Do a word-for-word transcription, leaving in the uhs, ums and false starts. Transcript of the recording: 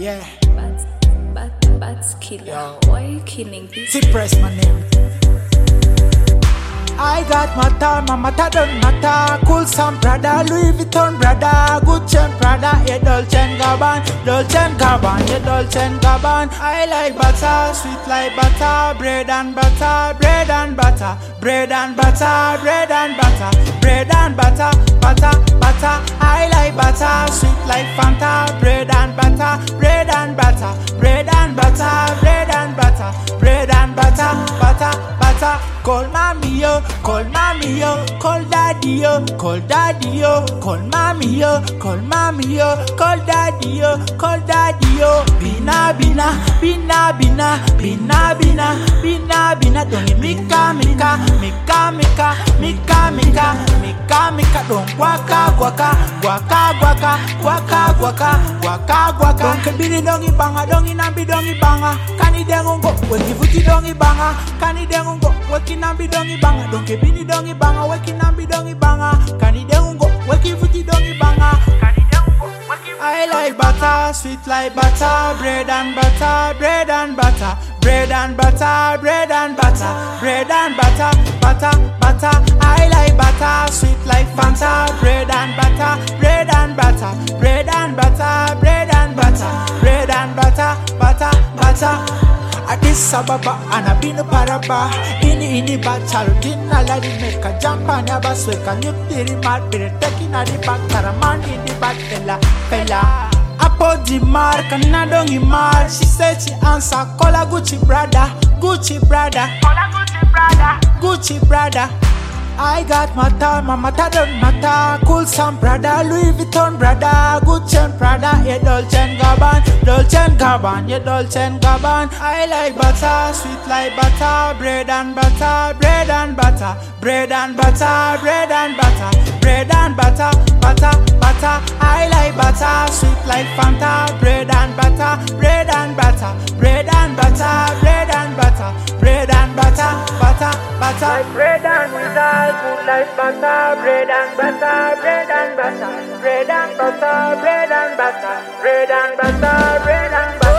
Yeah. Bats, bat, bats killer. Yo. Why are you killing people? Suppress my name. I got matter, my matter don't matter. Cool some brother, Louis Vuitton brother, Gucci and Prada, yeah Dolce and Gabbana, Dolce and Gabbana, yeah Dolce and Gabbana. I like butter, sweet like butter, bread and butter, bread and butter, bread and butter, bread and butter, bread and butter, butter, butter. I like butter, sweet like Fanta, bread and butter, bread and butter, bread and butter, bread and butter, bread and butter, butter, butter. Call mommy yo, call mommy yo, call daddy yo, call daddy yo, call mommy yo, call mommy yo, call daddy yo, call daddy yo. Bina bina, bina bina, bina bina, bina bina. Don't mika mika, mika mika, mika mika, mika mika. Don't guaka guaka, guaka guaka, guaka guaka, guaka guaka. Don't kebiri dongi banga, dongi nambi dongi banga. Kani dengongo, weki futi dongi banga. Kani dengongo, weki nambi dongi banga. Don't kebiri dongi banga, weki nambi dongi banga. Kani dengongo, weki futi dongi banga. Kani dengongo, weki. I like butter, sweet like butter, bread and butter, bread and butter, bread and butter, bread and butter, bread and butter, butter, butter. I like butter, sweet like Fanta, bread and butter, bread and butter, bread and butter, bread and butter, bread and butter, butter, butter. Addis Ababa and I been a paraba. Ini ini bachal dinna la di make a jump and a bus we can you diri mat be taking a di back taraman in the back fella fella. Apo di mark and I don't mar. She said she answer call a Gucci brother, Gucci brother, call a Gucci brother, Gucci brother. I got matter, my matter don't matter. Cool some brother, Louis Vuitton brother, Gucci and Prada, yeah Dolce and Gabbana, Dolce and Gabbana, yeah Dolce and Gabbana. I like butter, sweet like butter, bread and butter, bread and butter, bread and butter, bread and butter, bread and butter, butter, butter. I like butter, sweet like Fanta, bread and butter, bread and butter, bread and butter, bread and butter, bread and butter, butter, butter. Like bread and butter, good like butter, bread and butter, bread and butter, bread and butter, bread and butter, bread and butter, bread and butter.